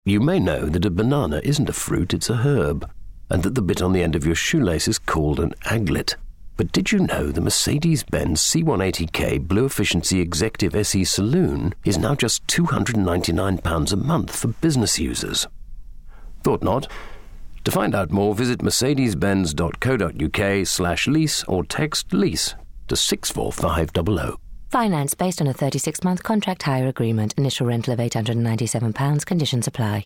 You may know that a banana isn't a fruit, it's a herb, and that the bit on the end of your shoelace is called an aglet. But did you know the Mercedes-Benz C180K Blue Efficiency Executive SE Saloon is now just £299 a month for business users? Thought not? To find out more, visit mercedes-benz.co.uk/lease or text LEASE to 64500. Finance based on a 36-month contract hire agreement. Initial rental of £897. Conditions apply.